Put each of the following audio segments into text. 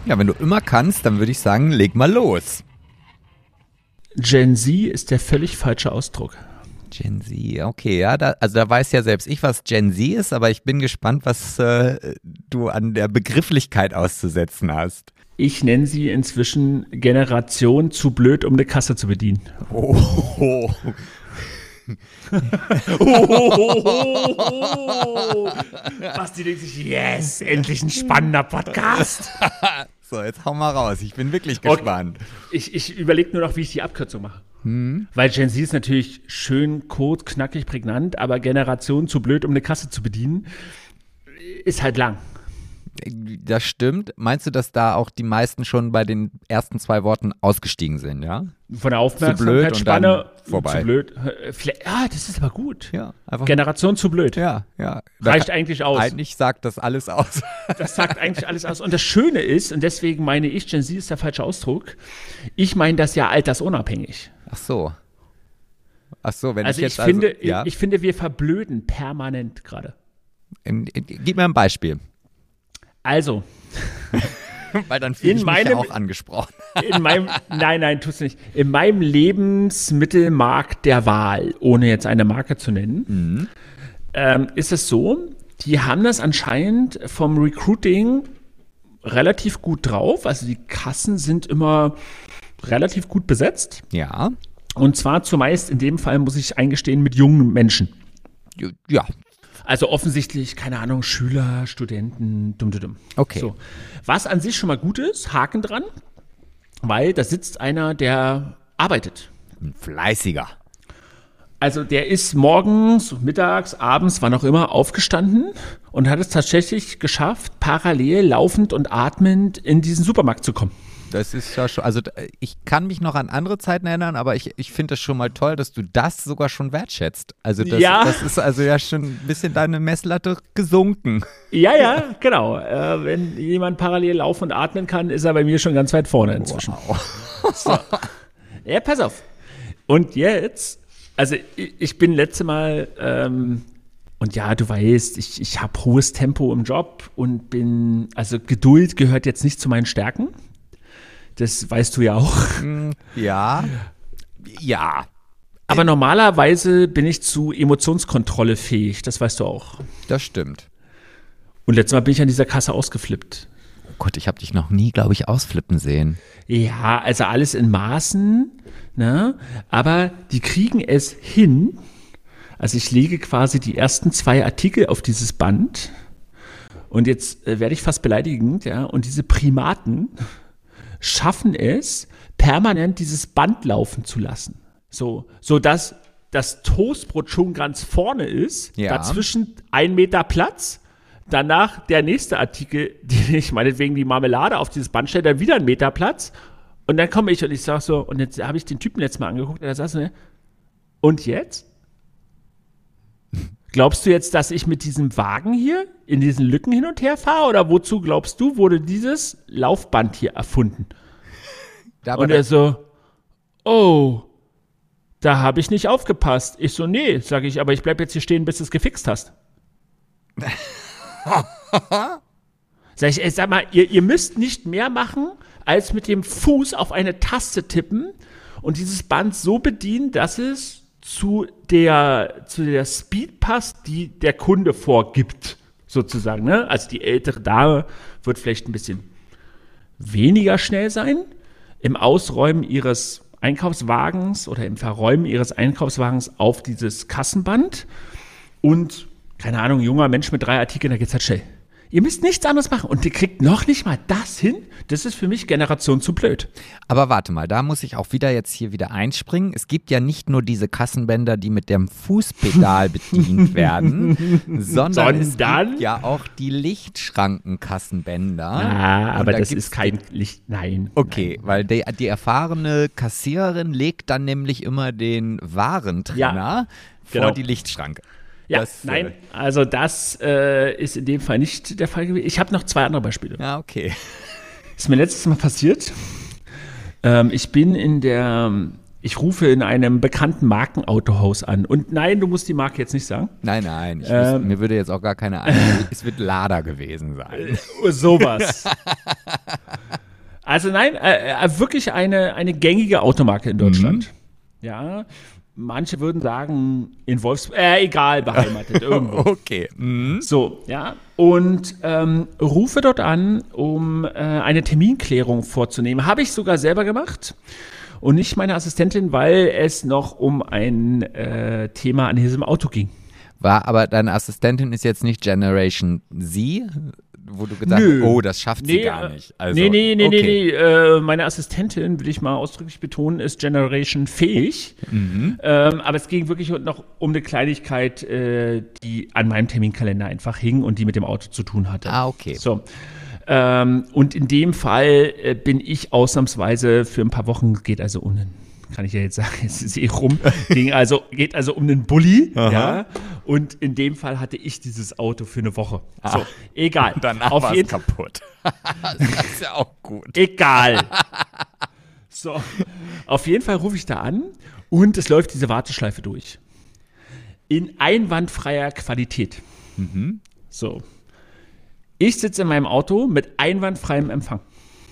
Ja, wenn du immer kannst, dann würde ich sagen, leg mal los. Gen Z ist der völlig falsche Ausdruck. Gen Z, okay, ja, da weiß ja selbst ich, was Gen Z ist, aber ich bin gespannt, was du an der Begrifflichkeit auszusetzen hast. Ich nenne sie inzwischen Generation zu blöd, um eine Kasse zu bedienen. Oh. Basti denkt sich, yes, endlich ein spannender Podcast. So, jetzt hau mal raus, ich bin wirklich gespannt. Ich überlege nur noch, wie ich die Abkürzung mache. Weil Gen Z ist natürlich schön, kurz, knackig, prägnant, aber Generation zu blöd, um eine Kasse zu bedienen, ist halt lang. Das stimmt. Meinst du, dass da auch die meisten schon bei den ersten 2 Worten ausgestiegen sind, ja? Von der Aufmerksamkeitsspanne vorbei. Zu blöd. Das ist aber gut. Ja, einfach Generation zu blöd. Ja. Reicht eigentlich aus. Eigentlich sagt das alles aus. Das sagt eigentlich alles aus. Und das Schöne ist, und deswegen meine ich, Gen Z ist der falsche Ausdruck, ich meine das ja altersunabhängig. Ach so, wenn also ich jetzt ich finde, wir verblöden permanent gerade. Gib mir ein Beispiel. Also. Weil dann fühle ich mich ja auch angesprochen. Nein, tust du nicht. In meinem Lebensmittelmarkt der Wahl, ohne jetzt eine Marke zu nennen, ist es so, die haben das anscheinend vom Recruiting relativ gut drauf. Also die Kassen sind immer relativ gut besetzt. Ja. Und zwar zumeist in dem Fall, muss ich eingestehen, mit jungen Menschen. Ja. Also offensichtlich, keine Ahnung, Schüler, Studenten, dumm. Okay. So. Was an sich schon mal gut ist, Haken dran, weil da sitzt einer, der arbeitet. Ein Fleißiger. Also der ist morgens, mittags, abends, wann auch immer aufgestanden und hat es tatsächlich geschafft, parallel laufend und atmend in diesen Supermarkt zu kommen. Das ist ja schon, also ich kann mich noch an andere Zeiten erinnern, aber ich finde es schon mal toll, dass du das sogar schon wertschätzt. Also das ist also ja schon ein bisschen deine Messlatte gesunken. Ja, genau. Wenn jemand parallel laufen und atmen kann, ist er bei mir schon ganz weit vorne inzwischen. Wow. So. Ja, pass auf. Und jetzt, also ich bin letzte Mal, und ja, du weißt, ich habe hohes Tempo im Job und also Geduld gehört jetzt nicht zu meinen Stärken. Das weißt du ja auch. Ja. Aber normalerweise bin ich zu Emotionskontrolle fähig, das weißt du auch. Das stimmt. Und letztes Mal bin ich an dieser Kasse ausgeflippt. Oh Gott, ich habe dich noch nie, glaube ich, ausflippen sehen. Ja, also alles in Maßen, ne? Aber die kriegen es hin. Also ich lege quasi die ersten 2 Artikel auf dieses Band und jetzt werde ich fast beleidigend, ja, und diese Primaten schaffen es, permanent dieses Band laufen zu lassen. So dass das Toastbrot schon ganz vorne ist, dazwischen 1 Meter Platz, danach der nächste Artikel, den ich meinetwegen die Marmelade auf dieses Band stelle, dann wieder 1 Meter Platz und dann komme ich und ich sage so, und jetzt habe ich den Typen letztes Mal angeguckt und er sagt so, und jetzt? Glaubst du jetzt, dass ich mit diesem Wagen hier in diesen Lücken hin und her fahre? Oder wozu, glaubst du, wurde dieses Laufband hier erfunden? Und er so, oh, da habe ich nicht aufgepasst. Ich so, nee, sage ich, aber ich bleib jetzt hier stehen, bis du es gefixt hast. Sag mal, ihr müsst nicht mehr machen, als mit dem Fuß auf eine Taste tippen und dieses Band so bedienen, dass es zu der Speed passt, die der Kunde vorgibt, sozusagen. Ne? Also die ältere Dame wird vielleicht ein bisschen weniger schnell sein im Ausräumen ihres Einkaufswagens oder im Verräumen ihres Einkaufswagens auf dieses Kassenband und, keine Ahnung, junger Mensch mit 3 Artikeln, da geht's halt schnell. Ihr müsst nichts anderes machen und ihr kriegt noch nicht mal das hin. Das ist für mich Generation zu blöd. Aber warte mal, da muss ich auch wieder einspringen. Es gibt ja nicht nur diese Kassenbänder, die mit dem Fußpedal bedient werden, sondern es gibt ja auch die Lichtschrankenkassenbänder. Aber das ist kein Licht, nein. Okay, nein. Weil die erfahrene Kassiererin legt dann nämlich immer den Warentrenner vor die Lichtschranke. Ja, nein, also das ist in dem Fall nicht der Fall gewesen. Ich habe noch 2 andere Beispiele. Ja, okay. Ist mir letztes Mal passiert. Ich rufe in einem bekannten Markenautohaus an. Und nein, du musst die Marke jetzt nicht sagen. Nein. Mir würde jetzt auch gar keine Ahnung. Es wird Lada gewesen sein. Sowas. Also nein, wirklich eine gängige Automarke in Deutschland. Ja, manche würden sagen in Wolfsburg, egal, beheimatet irgendwo. Okay. So, ja. Und rufe dort an, um eine Terminklärung vorzunehmen. Habe ich sogar selber gemacht. Und nicht meine Assistentin, weil es noch um ein Thema an diesem Auto ging. Aber deine Assistentin ist jetzt nicht Generation Z, wo du gesagt hast, oh, das schafft sie gar nicht. Also, Nee. Meine Assistentin, will ich mal ausdrücklich betonen, ist Generation fähig. Aber es ging wirklich noch um eine Kleinigkeit, die an meinem Terminkalender einfach hing und die mit dem Auto zu tun hatte. Ah, okay. So. Und in dem Fall bin ich ausnahmsweise für ein paar Wochen, geht also um einen, kann ich ja jetzt sagen, es ist rum, geht also um einen Bulli, ja, und in dem Fall hatte ich dieses Auto für eine Woche. So, egal. Danach war es kaputt. Das ist ja auch gut. Egal. So, auf jeden Fall rufe ich da an und es läuft diese Warteschleife durch. In einwandfreier Qualität. So. Ich sitze in meinem Auto mit einwandfreiem Empfang.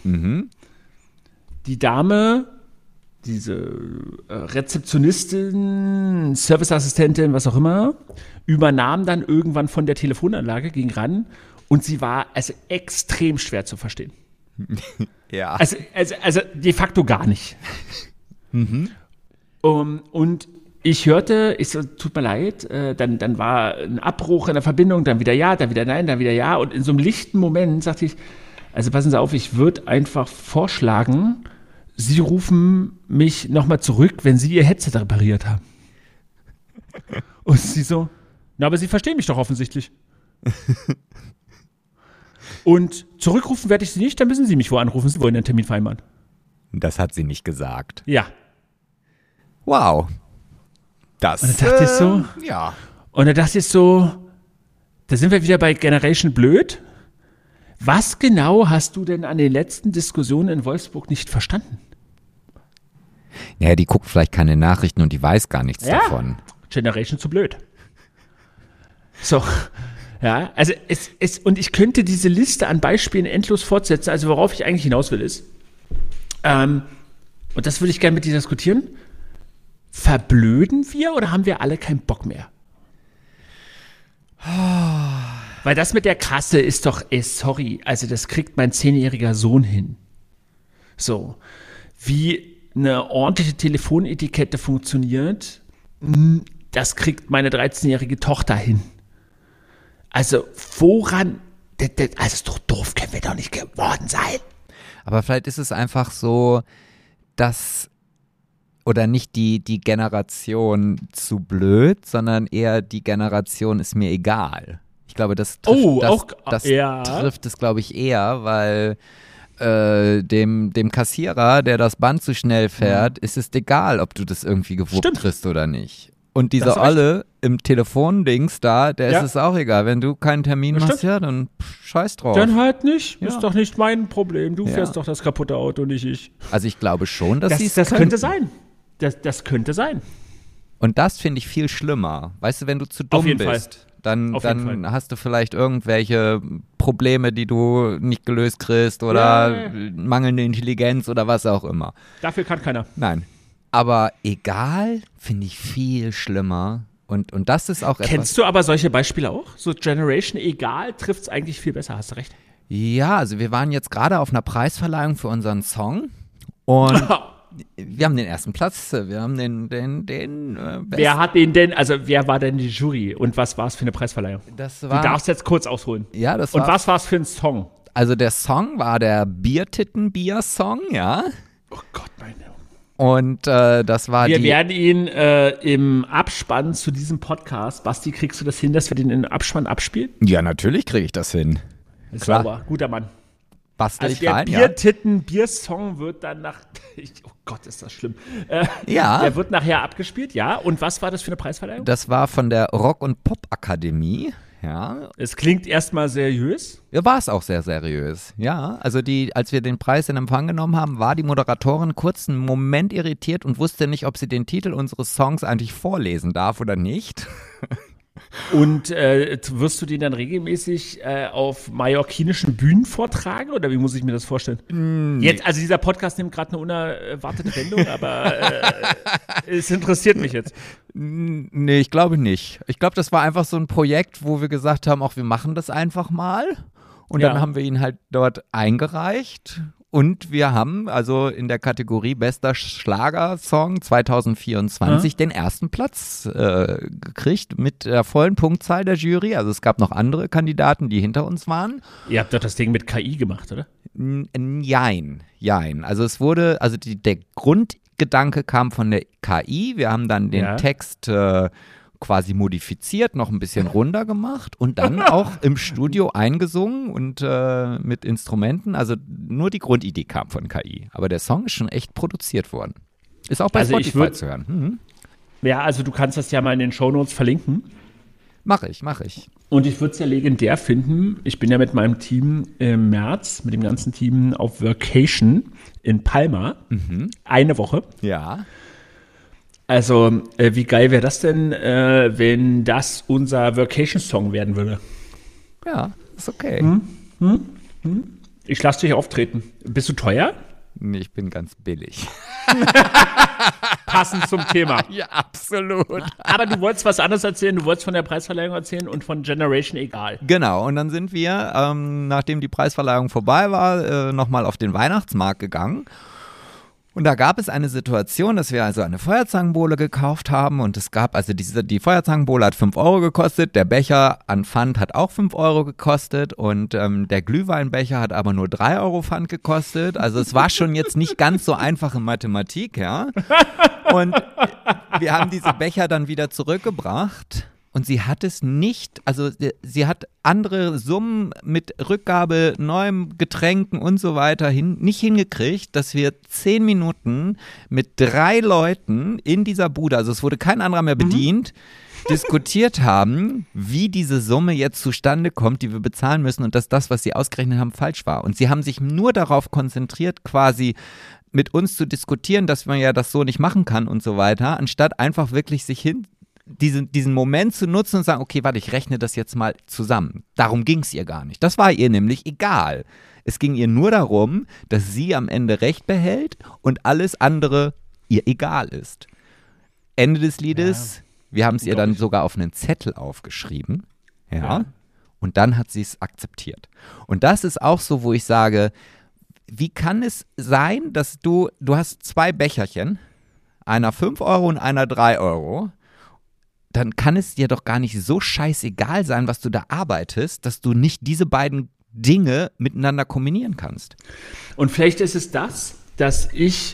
Die Dame, diese Rezeptionistin, Serviceassistentin, was auch immer, übernahm dann irgendwann von der Telefonanlage, ging ran und sie war also extrem schwer zu verstehen. Ja. Also de facto gar nicht. Und ich hörte, ich so, tut mir leid, dann war ein Abbruch in der Verbindung, dann wieder ja, dann wieder nein, dann wieder ja. Und in so einem lichten Moment sagte ich, also passen Sie auf, ich würde einfach vorschlagen, Sie rufen mich nochmal zurück, wenn Sie Ihr Headset repariert haben. Und sie so, na, aber Sie verstehen mich doch offensichtlich. Und zurückrufen werde ich Sie nicht, dann müssen Sie mich wo anrufen, Sie wollen einen Termin vereinbaren. Das hat sie nicht gesagt. Ja. Wow. Das, und dann dachte ich so, ja. Und dann dachte ich so, da sind wir wieder bei Generation Blöd. Was genau hast du denn an den letzten Diskussionen in Wolfsburg nicht verstanden? Naja, die guckt vielleicht keine Nachrichten und die weiß gar nichts davon. Generation zu blöd. So, ja, also und ich könnte diese Liste an Beispielen endlos fortsetzen. Also worauf ich eigentlich hinaus will ist, und das würde ich gerne mit dir diskutieren, verblöden wir oder haben wir alle keinen Bock mehr? Weil das mit der Kasse ist doch, sorry, also das kriegt mein 10-jähriger Sohn hin. So, wie eine ordentliche Telefonetikette funktioniert, das kriegt meine 13-jährige Tochter hin. Also woran, also so doof können wir doch nicht geworden sein. Aber vielleicht ist es einfach so, dass, oder nicht die Generation zu blöd, sondern eher die Generation ist mir egal. Ich glaube, das trifft es, glaube ich, eher, weil dem Kassierer, der das Band zu schnell fährt, ist es egal, ob du das irgendwie gewuppt kriegst oder nicht. Und dieser Olle im Telefondings da, der ist es auch egal. Wenn du keinen Termin machst, ja, dann scheiß drauf. Dann halt nicht. Ist doch nicht mein Problem. Du fährst doch das kaputte Auto, nicht ich. Also ich glaube schon, dass sie es Das könnte sein. Das könnte sein. Und das finde ich viel schlimmer. Weißt du, wenn du zu dumm bist, dann hast du vielleicht irgendwelche Probleme, die du nicht gelöst kriegst oder mangelnde Intelligenz oder was auch immer. Dafür kann keiner. Nein. Aber egal finde ich viel schlimmer. Und das ist auch etwas. Kennst du aber solche Beispiele auch? So Generation egal trifft es eigentlich viel besser, hast du recht. Ja, also wir waren jetzt gerade auf einer Preisverleihung für unseren Song und wir haben den ersten Platz, wir haben den Wer hat den denn, also wer war denn die Jury und was war es für eine Preisverleihung? Du darfst jetzt kurz ausholen. Ja, das war. Und was war es für ein Song? Also der Song war der Biertitten-Bier-Song, ja. Oh Gott, meine. Und das war Wir werden ihn im Abspann zu diesem Podcast, Basti, kriegst du das hin, dass wir den im Abspann abspielen? Ja, natürlich kriege ich das hin. Ist sauber, guter Mann. Bastel ich der rein, Biertitten-Bier-Song wird dann oh Gott, ist das schlimm. Der wird nachher abgespielt, ja. Und was war das für eine Preisverleihung? Das war von der Rock- und Pop-Akademie, ja. Es klingt erstmal seriös. Ja, war es auch sehr seriös, ja. Also als wir den Preis in Empfang genommen haben, war die Moderatorin kurz einen Moment irritiert und wusste nicht, ob sie den Titel unseres Songs eigentlich vorlesen darf oder nicht. Und wirst du den dann regelmäßig auf mallorquinischen Bühnen vortragen oder wie muss ich mir das vorstellen? Jetzt, also dieser Podcast nimmt gerade eine unerwartete Wendung, aber es interessiert mich jetzt. Nee, ich glaube nicht. Ich glaube, das war einfach so ein Projekt, wo wir gesagt haben, auch wir machen das einfach mal. Und dann haben wir ihn halt dort eingereicht. Und wir haben also in der Kategorie Bester Schlagersong 2024 den ersten Platz gekriegt mit der vollen Punktzahl der Jury. Also es gab noch andere Kandidaten, die hinter uns waren. Ihr habt doch das Ding mit KI gemacht, oder? Jein. Also es wurde, also der Grundgedanke kam von der KI. Wir haben dann den Text quasi modifiziert, noch ein bisschen runder gemacht und dann auch im Studio eingesungen und mit Instrumenten. Also nur die Grundidee kam von KI. Aber der Song ist schon echt produziert worden. Ist auch bei Spotify zu hören. Ja, also du kannst das ja mal in den Shownotes verlinken. Mach ich. Und ich würde es ja legendär finden. Ich bin ja mit meinem Team im März, mit dem ganzen Team auf Vacation in Palma. Eine Woche. Ja. Also, wie geil wäre das denn, wenn das unser Vacation-Song werden würde? Ja, ist okay. Ich lasse dich auftreten. Bist du teuer? Nee, ich bin ganz billig. Passend zum Thema. Ja, absolut. Aber du wolltest was anderes erzählen. Du wolltest von der Preisverleihung erzählen und von Generation Egal. Genau, und dann sind wir, nachdem die Preisverleihung vorbei war, nochmal auf den Weihnachtsmarkt gegangen. Und da gab es eine Situation, dass wir also eine Feuerzangenbowle gekauft haben und es gab, also die Feuerzangenbowle hat 5 Euro gekostet, der Becher an Pfand hat auch 5 Euro gekostet und der Glühweinbecher hat aber nur 3 Euro Pfand gekostet. Also es war schon jetzt nicht ganz so einfach in Mathematik, ja. Und wir haben diese Becher dann wieder zurückgebracht. Und sie hat es nicht, also sie hat andere Summen mit Rückgabe, neuem Getränken und so weiter nicht hingekriegt, dass wir 10 Minuten mit 3 Leuten in dieser Bude, also es wurde kein anderer mehr bedient, diskutiert haben, wie diese Summe jetzt zustande kommt, die wir bezahlen müssen und dass das, was sie ausgerechnet haben, falsch war. Und sie haben sich nur darauf konzentriert, quasi mit uns zu diskutieren, dass man ja das so nicht machen kann und so weiter, anstatt einfach wirklich sich diesen Moment zu nutzen und sagen, okay, warte, ich rechne das jetzt mal zusammen. Darum ging es ihr gar nicht. Das war ihr nämlich egal. Es ging ihr nur darum, dass sie am Ende Recht behält und alles andere ihr egal ist. Ende des Liedes, wir haben es ihr dann sogar auf einen Zettel aufgeschrieben. Ja. Und dann hat sie es akzeptiert. Und das ist auch so, wo ich sage, wie kann es sein, dass du hast 2 Becherchen, einer 5 Euro und einer 3 Euro, dann kann es dir doch gar nicht so scheißegal sein, was du da arbeitest, dass du nicht diese beiden Dinge miteinander kombinieren kannst. Und vielleicht ist es das, dass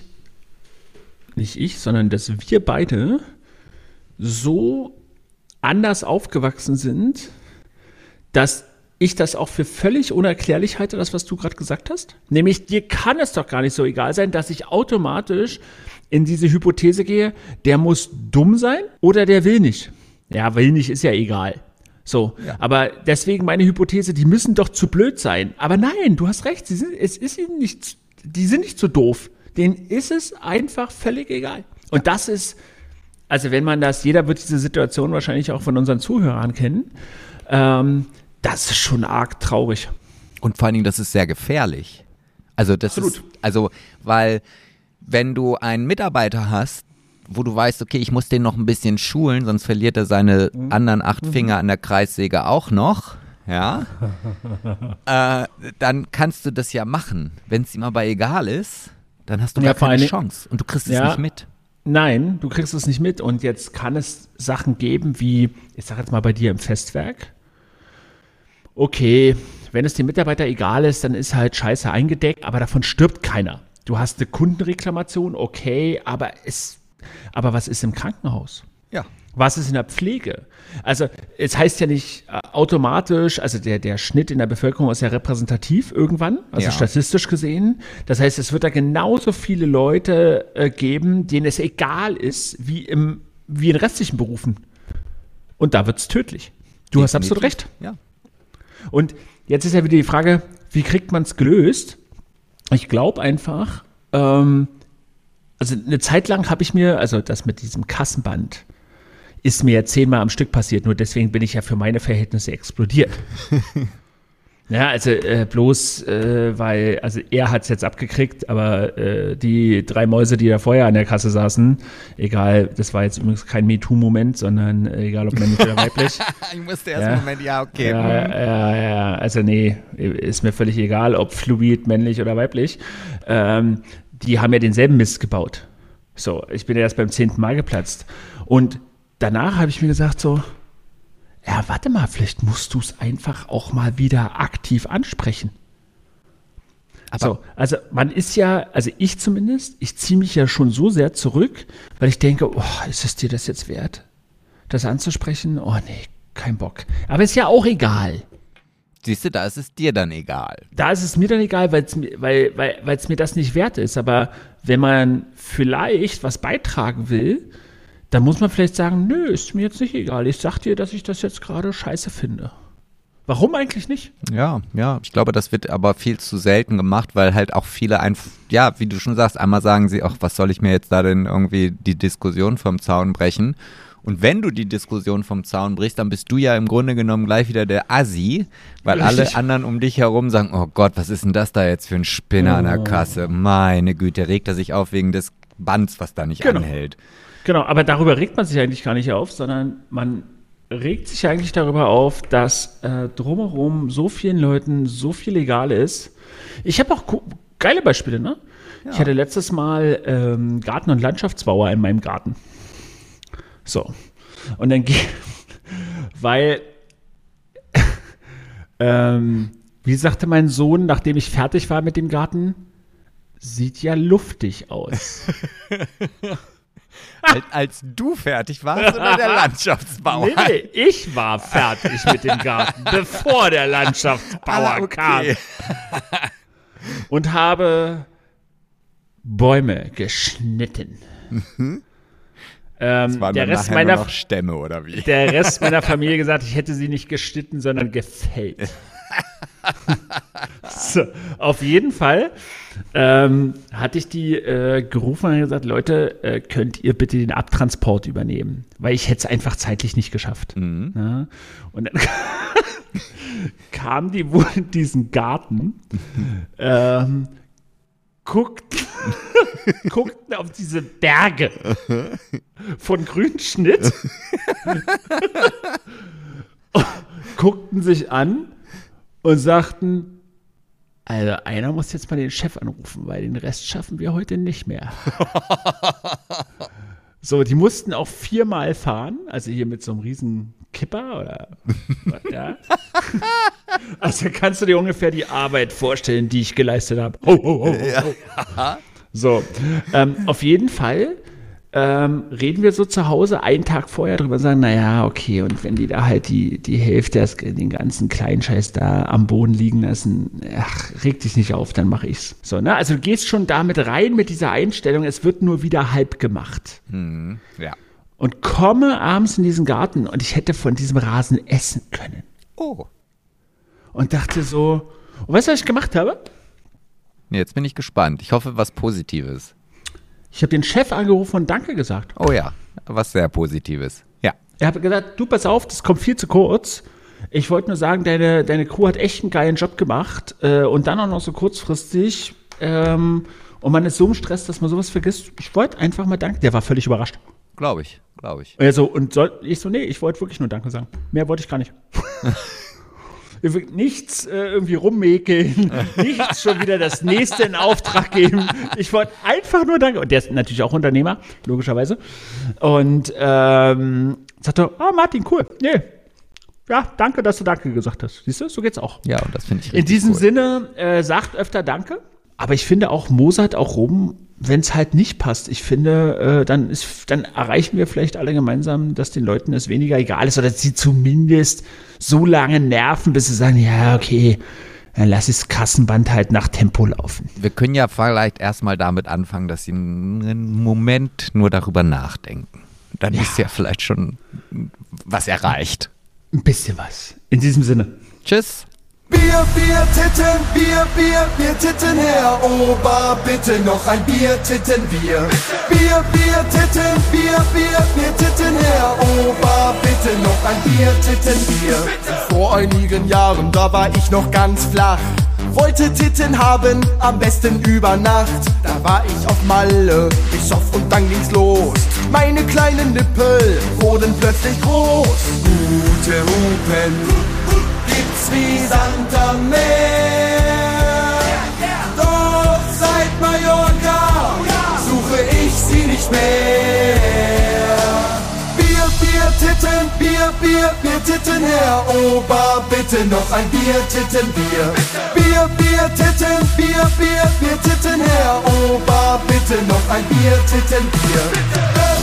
sondern dass wir beide so anders aufgewachsen sind, dass ich das auch für völlig unerklärlich halte, das, was du gerade gesagt hast. Nämlich, dir kann es doch gar nicht so egal sein, dass ich automatisch in diese Hypothese gehe, der muss dumm sein oder der will nicht. Ja, will nicht ist ja egal. So, ja. Aber deswegen meine Hypothese, die müssen doch zu blöd sein. Aber nein, du hast recht, die sind nicht so doof. Denen ist es einfach völlig egal. Und das ist, also wenn man das, jeder wird diese Situation wahrscheinlich auch von unseren Zuhörern kennen, das ist schon arg traurig. Und vor allen Dingen, das ist sehr gefährlich. Also das Absolut. ist, also, weil wenn du einen Mitarbeiter hast, wo du weißt, okay, ich muss den noch ein bisschen schulen, sonst verliert er seine anderen 8 Finger an der Kreissäge auch noch, ja, dann kannst du das ja machen. Wenn es ihm aber egal ist, dann hast du gar keine Chance und du kriegst es nicht mit. Nein, du kriegst es nicht mit und jetzt kann es Sachen geben wie, ich sag jetzt mal bei dir im Festwerk, okay, wenn es dem Mitarbeiter egal ist, dann ist halt Scheiße eingedeckt, aber davon stirbt keiner. Du hast eine Kundenreklamation, okay, aber was ist im Krankenhaus? Ja. Was ist in der Pflege? Also es heißt ja nicht automatisch, also der Schnitt in der Bevölkerung ist ja repräsentativ irgendwann, also statistisch gesehen. Das heißt, es wird da genauso viele Leute geben, denen es egal ist, wie in restlichen Berufen. Und da wird es tödlich. Du hast absolut recht. Ja. Und jetzt ist ja wieder die Frage, wie kriegt man es gelöst? Ich glaube einfach, also eine Zeit lang habe ich mir, also das mit diesem Kassenband, ist mir ja 10-mal am Stück passiert, nur deswegen bin ich ja für meine Verhältnisse explodiert. Ja, also bloß, weil, also er hat es jetzt abgekriegt, aber die 3 Mäuse, die da vorher an der Kasse saßen, egal, das war jetzt übrigens kein MeToo-Moment, sondern egal ob männlich oder weiblich. Ich musste erst einen Moment, ja, okay. Ja, also nee, ist mir völlig egal, ob fluid, männlich oder weiblich. Die haben ja denselben Mist gebaut. So, ich bin ja erst beim 10. Mal geplatzt. Und danach habe ich mir gesagt so, ja, warte mal, vielleicht musst du es einfach auch mal wieder aktiv ansprechen. So, also man ist ja, also ich zumindest, ich ziehe mich ja schon so sehr zurück, weil ich denke, oh, ist es dir das jetzt wert, das anzusprechen? Oh nee, kein Bock. Aber ist ja auch egal. Siehst du, da ist es dir dann egal. Da ist es mir dann egal, weil es mir das nicht wert ist. Aber wenn man vielleicht was beitragen will, dann muss man vielleicht sagen, nö, ist mir jetzt nicht egal. Ich sag dir, dass ich das jetzt gerade scheiße finde. Warum eigentlich nicht? Ja, ich glaube, das wird aber viel zu selten gemacht, weil halt auch viele einfach, ja, wie du schon sagst, einmal sagen sie, ach, was soll ich mir jetzt da denn irgendwie die Diskussion vom Zaun brechen? Und wenn du die Diskussion vom Zaun brichst, dann bist du ja im Grunde genommen gleich wieder der Assi, weil alle anderen um dich herum sagen, oh Gott, was ist denn das da jetzt für ein Spinner an der Kasse? Meine Güte, regt er sich auf wegen des Bands, was da nicht anhält. Genau, aber darüber regt man sich eigentlich gar nicht auf, sondern man regt sich eigentlich darüber auf, dass drumherum so vielen Leuten so viel egal ist. Ich habe auch geile Beispiele, ne? Ja. Ich hatte letztes Mal Garten- und Landschaftsbauer in meinem Garten. So. Und dann weil, wie sagte mein Sohn, nachdem ich fertig war mit dem Garten, sieht ja luftig aus. Als du fertig warst oder der Landschaftsbauer? Nee, ich war fertig mit dem Garten, bevor der Landschaftsbauer kam. Und habe Bäume geschnitten. Das waren der dann Rest nachher nur noch Stämme, oder wie? Der Rest meiner Familie gesagt, ich hätte sie nicht geschnitten, sondern gefällt. So, auf jeden Fall hatte ich die gerufen und gesagt, Leute, könnt ihr bitte den Abtransport übernehmen? Weil ich hätte es einfach zeitlich nicht geschafft. Mhm. Ja? Und dann kamen die wohl in diesen Garten, guckten auf diese Berge von Grünschnitt, guckten sich an und sagten, also einer muss jetzt mal den Chef anrufen, weil den Rest schaffen wir heute nicht mehr. So, die mussten auch 4-mal fahren, also hier mit so einem riesen Kipper oder was, ja. Also kannst du dir ungefähr die Arbeit vorstellen, die ich geleistet habe. Ja. So, auf jeden Fall reden wir so zu Hause einen Tag vorher drüber und sagen, naja, okay, und wenn die da halt die Hälfte, den ganzen kleinen Scheiß da am Boden liegen lassen, ach, reg dich nicht auf, dann mache ich's. So, ne? Also du gehst schon damit rein mit dieser Einstellung, es wird nur wieder halb gemacht. Ja. Und komme abends in diesen Garten und ich hätte von diesem Rasen essen können. Oh. Und dachte so, und weißt du, was ich gemacht habe? Nee, jetzt bin ich gespannt. Ich hoffe, was Positives. Ich habe den Chef angerufen und Danke gesagt. Oh ja, was sehr Positives. Ja. Er hat gesagt, du, pass auf, das kommt viel zu kurz. Ich wollte nur sagen, deine Crew hat echt einen geilen Job gemacht und dann auch noch so kurzfristig und man ist so im Stress, dass man sowas vergisst. Ich wollte einfach mal danken. Der war völlig überrascht. Glaube ich. Also, ich so, nee, ich wollte wirklich nur Danke sagen. Mehr wollte ich gar nicht. Nichts irgendwie rummäkeln, nichts schon wieder das nächste in Auftrag geben. Ich wollte einfach nur Danke. Und der ist natürlich auch Unternehmer, logischerweise. Und sagte, Martin, cool. Nee. Ja, danke, dass du Danke gesagt hast. Siehst du, so geht's auch. Ja, und das finde ich richtig in diesem cool. Sinne, sagt öfter Danke. Aber ich finde auch, mosert auch rum, wenn es halt nicht passt. Ich finde, dann erreichen wir vielleicht alle gemeinsam, dass den Leuten es weniger egal ist oder dass sie zumindest so lange nerven, bis sie sagen, ja, okay, dann lass das Kassenband halt nach Tempo laufen. Wir können ja vielleicht erstmal damit anfangen, dass sie einen Moment nur darüber nachdenken. Dann ist ja vielleicht schon was erreicht. Ein bisschen was. In diesem Sinne. Tschüss. Wir Bier, Bier, Titten, Bier, Bier, Bier, Titten, Herr Ober, bitte noch ein Bier, Titten, Bier. Bier, Bier, Titten, Bier, Bier, Bier, Titten, Herr Ober, bitte noch ein Bier, Titten, Bier. Vor einigen Jahren, da war ich noch ganz flach. Wollte Titten haben, am besten über Nacht. Da war ich auf Malle, ich soff und dann ging's los. Meine kleinen Nippel wurden plötzlich groß. Gute Hupen gibt's wie Sand am Meer. Doch seit Mallorca suche ich sie nicht mehr. Bier, Bier, Titten, Bier, Bier, Bier, Titten, Herr Ober, bitte noch ein Bier, Titten, Bier. Bier, Bier, Titten, Bier, Bier, Bier, Titten, Herr Ober, bitte noch ein Bier, Titten, Bier.